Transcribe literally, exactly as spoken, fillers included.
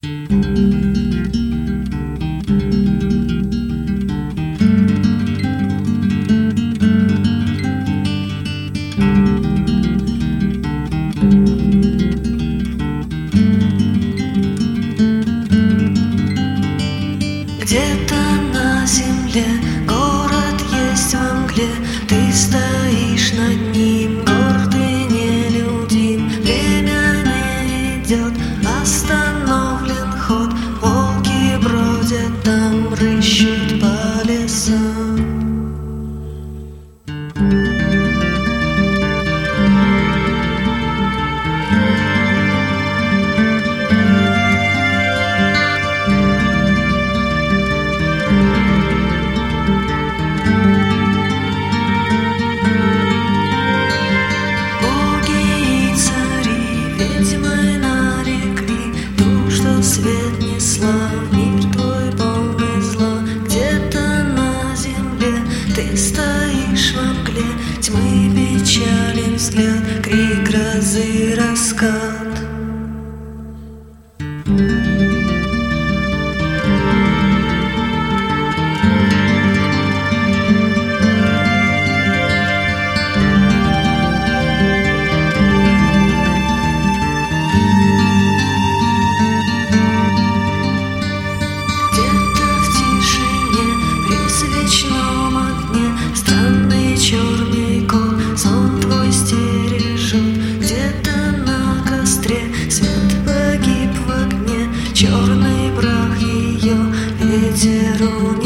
Где-то на земле город есть во мгле, ты стоишь над ним, гордый, нелюдим. Время не идет, остановлен ход, волки бродят там, рыщут по лесам. Ведьмой нарекли ту, что свет несла в мир твой полный зла. Где-то на земле ты стоишь во мгле, тьмы печален взгляд, крик грозы, раскат. Черный кот, сон твой стережет, где-то на костре свет погиб в огне, черный прах ее ветер унесет.